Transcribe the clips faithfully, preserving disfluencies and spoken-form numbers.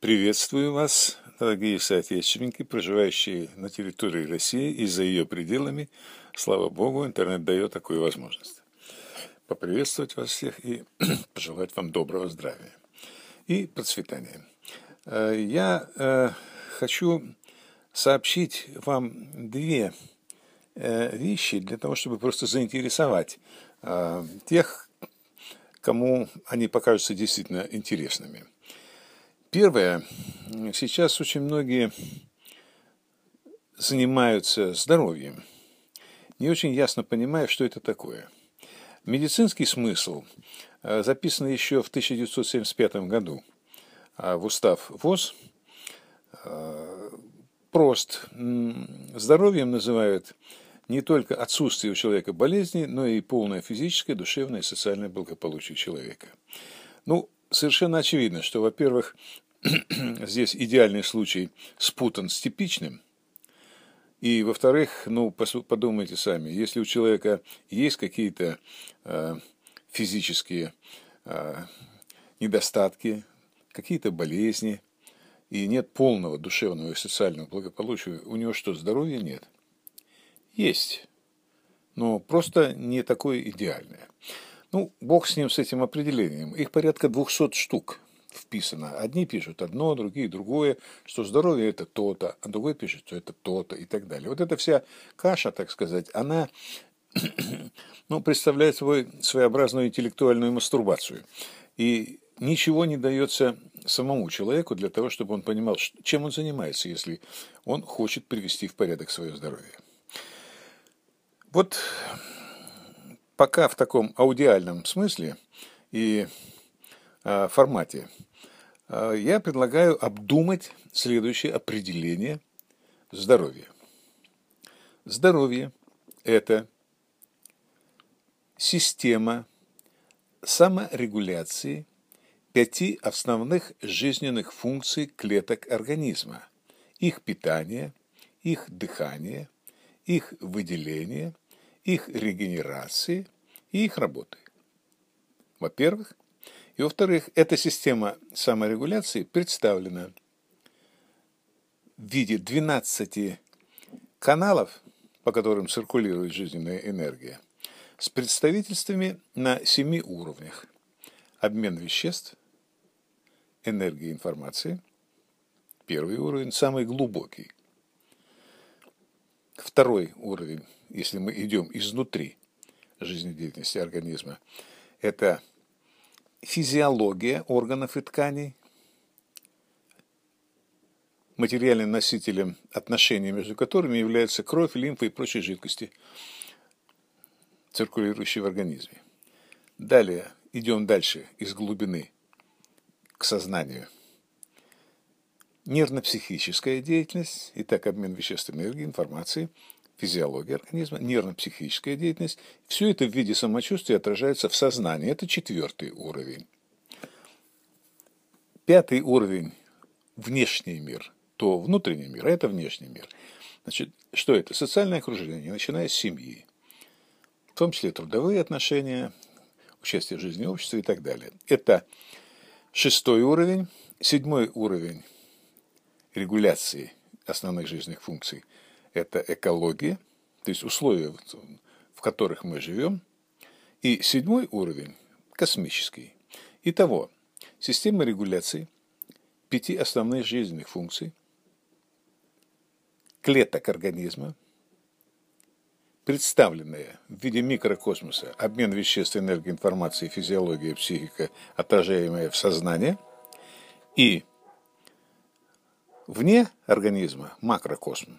Приветствую вас, дорогие соотечественники, проживающие на территории России и за ее пределами. Слава Богу, интернет дает такую возможность. Поприветствовать вас всех и пожелать вам доброго здравия и процветания. Я э, хочу сообщить вам две э, вещи для того, чтобы просто заинтересовать э, тех, кому они покажутся действительно интересными. Первое. Сейчас очень многие занимаются здоровьем, не очень ясно понимая, что это такое. Медицинский смысл записан еще в тысяча девятьсот семьдесят пятом году в устав ВОЗ. Прост. Здоровьем называют не только отсутствие у человека болезней, но и полное физическое, душевное и социальное благополучие человека. Ну, совершенно очевидно, что, во-первых, здесь идеальный случай спутан с типичным. И, во-вторых, ну, подумайте сами, если у человека есть какие-то э, физические э, недостатки, какие-то болезни, и нет полного душевного и социального благополучия, у него что, здоровья нет? Есть, но просто не такое идеальное. Ну, бог с ним, с этим определением. Их порядка двухсот штук вписано. Одни пишут одно, другие другое, что здоровье это то-то, а другой пишет, что это то-то и так далее. Вот эта вся каша, так сказать, она ну, представляет собой своеобразную интеллектуальную мастурбацию. И ничего не дается самому человеку для того, чтобы он понимал, чем он занимается, если он хочет привести в порядок свое здоровье. Вот пока в таком аудиальном смысле и э, формате э, я предлагаю обдумать следующее определение здоровья. Здоровье – это система саморегуляции пяти основных жизненных функций клеток организма: их питание, их дыхание, их выделение, их регенерации и их работы. Во-первых. И во-вторых, эта система саморегуляции представлена в виде двенадцати каналов, по которым циркулирует жизненная энергия, с представительствами на семи уровнях: обмен веществ, энергия информации, первый уровень, самый глубокий. Второй уровень, если мы идем изнутри жизнедеятельности организма, это физиология органов и тканей, материальным носителем отношений между которыми являются кровь, лимфа и прочие жидкости, циркулирующие в организме. Далее идем дальше из глубины к сознанию. Нервно-психическая деятельность, итак, обмен веществ, энергии, информации, физиология организма, нервно-психическая деятельность. Все это в виде самочувствия отражается в сознании. Это четвертый уровень. Пятый уровень – внешний мир. То внутренний мир, а это внешний мир. Значит, что это? Социальное окружение, начиная с семьи, в том числе трудовые отношения, участие в жизни общества и так далее. Это шестой уровень. Седьмой уровень регуляции основных жизненных функций – это экология, то есть условия, в которых мы живем. И седьмой уровень – космический. Итого, система регуляции пяти основных жизненных функций клеток организма, представленные в виде микрокосмоса: обмен веществ, энергии, информации, физиология, психика, отражаемая в сознании, и вне организма макрокосм,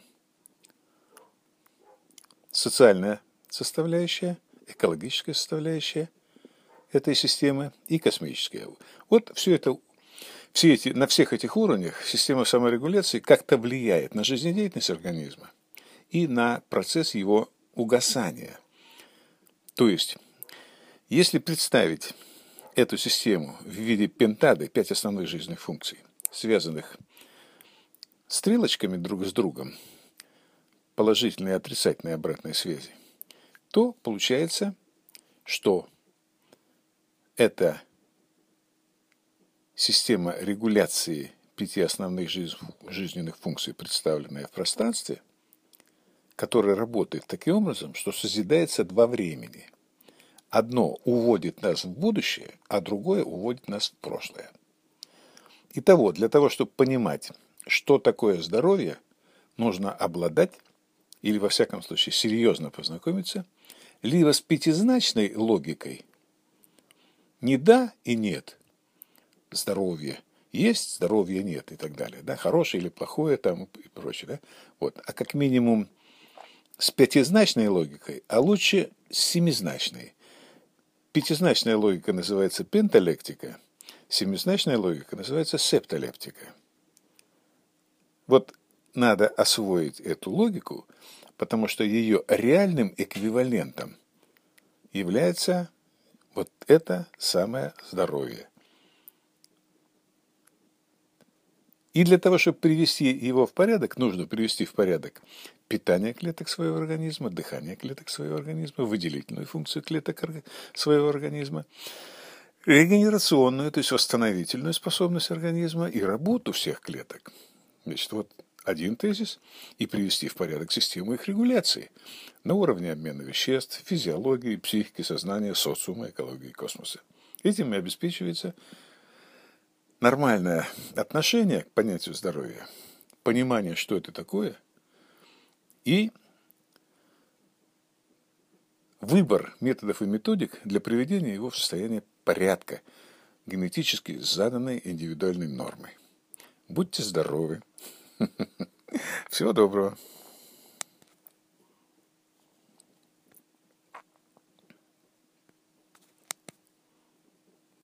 социальная составляющая, экологическая составляющая этой системы и космическая. Вот все это, все эти, на всех этих уровнях система саморегуляции как-то влияет на жизнедеятельность организма и на процесс его угасания. То есть, если представить эту систему в виде пентады, пять основных жизненных функций, связанных стрелочками друг с другом, положительной и отрицательной обратной связи, то получается, что эта система регуляции пяти основных жизненных функций, представленные в пространстве, которое работает таким образом, что созидается два времени. Одно уводит нас в будущее, а другое уводит нас в прошлое. Итого, для того, чтобы понимать, что такое здоровье, нужно обладать, или во всяком случае серьезно познакомиться, либо с пятизначной логикой, не да и нет, здоровье есть, здоровья нет и так далее, да, хорошее или плохое там и прочее, да, вот, а как минимум с пятизначной логикой, а лучше с семизначной. Пятизначная логика называется пенталектика, семизначная логика называется септалептика. Вот надо освоить эту логику, потому что ее реальным эквивалентом является вот это самое здоровье. И для того, чтобы привести его в порядок, нужно привести в порядок питание клеток своего организма, дыхание клеток своего организма, выделительную функцию клеток своего организма, регенерационную, то есть восстановительную способность организма и работу всех клеток. Значит, вот один тезис, и привести в порядок систему их регуляции на уровне обмена веществ, физиологии, психики, сознания, социума, экологии, космоса. Этим и обеспечивается нормальное отношение к понятию здоровья, понимание, что это такое, и выбор методов и методик для приведения его в состояние порядка, генетически заданной индивидуальной нормой. Будьте здоровы. Всего доброго.